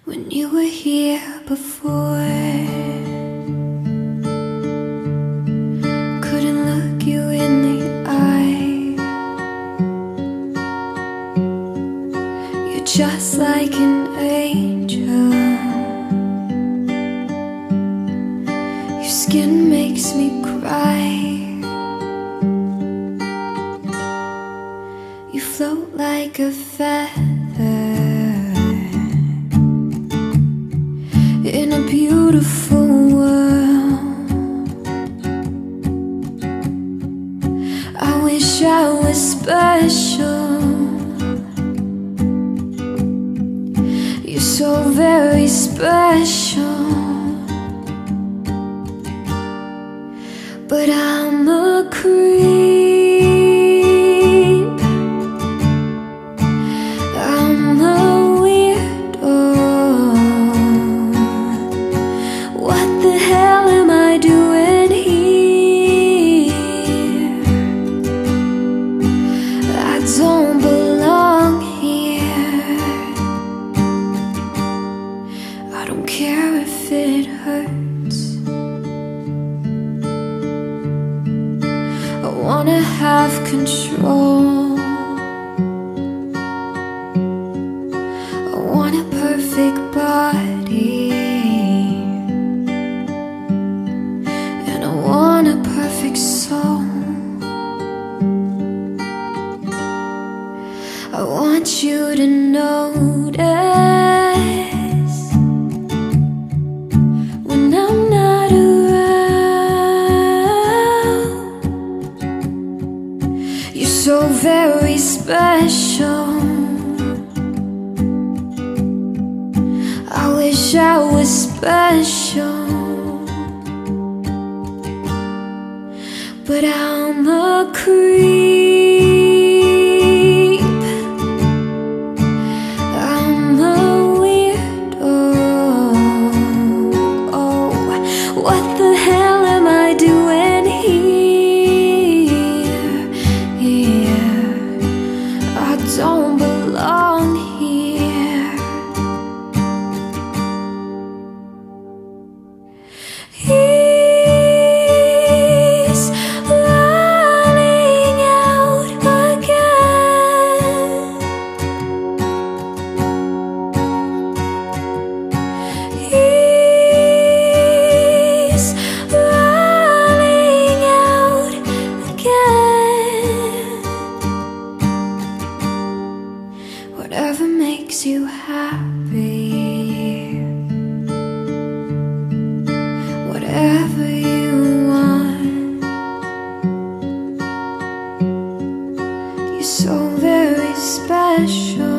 when you were here before. Couldn't look you in the eye. You're just like an angel. Your skin makes me cry. You float like a feather in a beautiful world. I wish I was special. You're so very special. But I'm a creep. I'm a weirdo. What the hell am I doing here? I don't belong here. I don't care if it hurts. I wanna have control. I want a perfect body, and I want a perfect soul. I want you to notice when I'm not around. You're so very special. I wish I was special, but I'm a creep. I'm a weirdo. Oh, what the hell am I doing here? I don't belong here. He's running out again. He's running out again. Whatever makes you happy, whatever you want. You're so very special.